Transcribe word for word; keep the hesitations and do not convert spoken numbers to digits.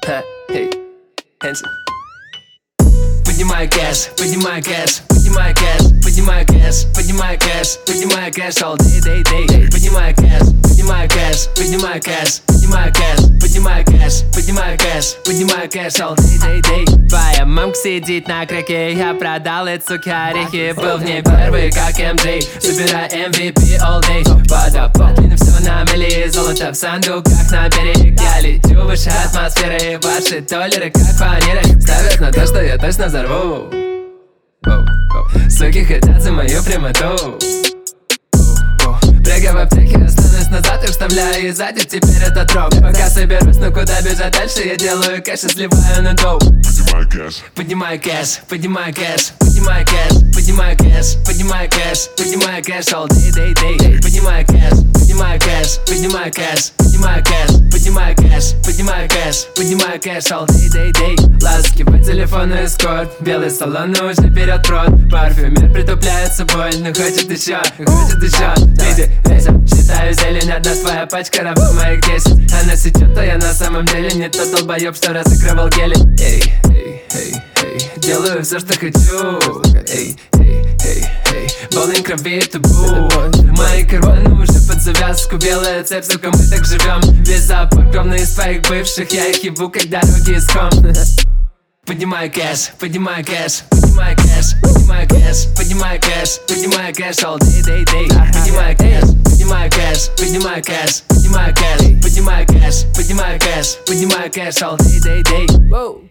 Hey, hands up. Поднимай кэш, поднимай кэш, поднимай кэш, поднимай кэш, поднимай кэш, поднимай кэш, all day, day, day. Поднимай кэш, поднимай кэш, поднимай кэш, поднимай кэш, поднимай кэш, поднимай кэш, поднимай кэш, all day, day, day. Твоя мамка сидит на крэке, я продал эти суки орехи, был в ней первый, как эм джей. Собирай эм ви пи all day. Подоплатено все на мели, золото в сундуках на берег. Я лечу выше атмосферы, ваши доллары как фанеры ставят на то, что я точно взорву. Суки хотят за мою прямоту. Прыгай в аптеке, останусь назад и вставляю, и сзади теперь это троп. Пока соберусь, но куда бежать дальше, я делаю кэш и сливаю на доп. Поднимай кэш, поднимай кэш, поднимай кэш, поднимай кэш, поднимай кэш, поднимай кэш, поднимай кэш, all day, day, day. Поднимай кэш, поднимай кэш, поднимай кэш, поднимай кэш, поднимай кэш, поднимай кэш, поднимай кэш, all day, day, day. Ласки по телефону эскорт, белый салон, но уже берет прод. Парфюмер притупляется боль, но хочет еще, хочет еще. Види, весом, считаю зелень, одна твоя пачка равна моих десять. Она сечет, а я на самом деле не тот долбоеб, что разыгрывал гели. Эй, эй, эй, эй, делаю все, что хочу. Эй, эй, эй, эй, полный крови табу. Мои карманы уже под завязку, белая цепь, сука, мы так живем. Весь зоопарк ровно из твоих бывших, я их ебу, как дороги из хом. Поднимай кэш, поднимай кэш, поднимай кэш, поднимай кэш, поднимай кэш, поднимай кэш, all day, day, day. Поднимай кэш, поднимай кэш, поднимай кэш, поднимай кэш, поднимай кэш, поднимай кэш, поднимай кэш, all day, day, day.